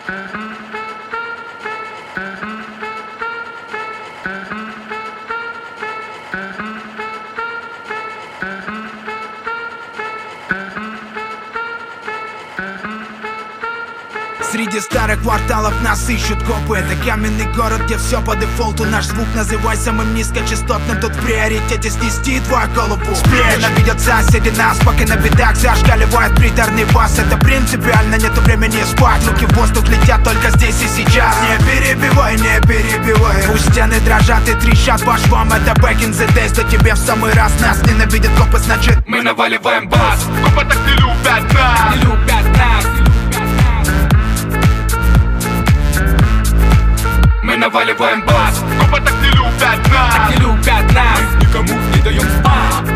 Среди старых кварталов нас ищут копы. Это каменный город, где все по дефолту. Наш звук называй самым низкочастотным. Тут в приоритете снести твою голову. Ненавидят соседи нас, пока на бедах зашкаливает приторный бас. Это принципиально, нету времени спать. Руки в воздух летят только здесь и сейчас. Не перебивай, не перебивай. Пусть стены дрожат и трещат по швам. Это back in the days, да тебе в самый раз. Нас ненавидят копы, значит мы наваливаем бас. Копы так не любят нас, не любят нас. Мы наваливаем бас. Копы так не любят нас, так не любят нас. Мы никому не даем спать.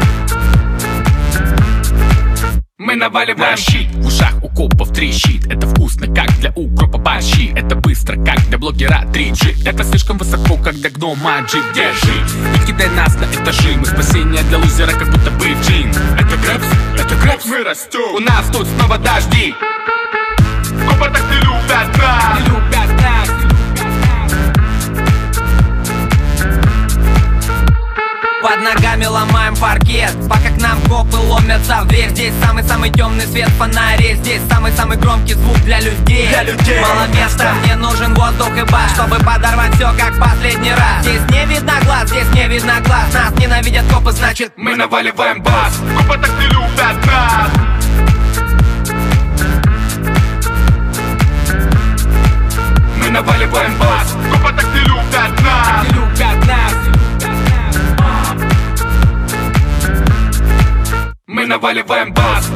Мы наваливаем щит, в ушах у копов трещит. Это вкусно, как для укропа борщи. Это быстро, как для блогера 3G. Это слишком высоко, как для гнома G. Держи, не кидай нас на этажи. Мы спасение для лузера, как будто бы джин. Это грэпс, мы растем. У нас тут снова дожди. Копы так не любят нас, не любят нас. Под ногами ломаем паркет, пока к нам копы ломятся в дверь. Здесь самый-самый темный свет фонарей. Здесь самый-самый громкий звук для людей. Мало места, мне нужен воздух и бас, чтобы подорвать все как последний раз. Здесь не видно глаз, здесь не видно глаз. Нас ненавидят копы, значит мы наваливаем бас. Копы так не любят нас, мы наваливаем бас. Копы так не любят нас, не любят нас. Мы наваливаем бас.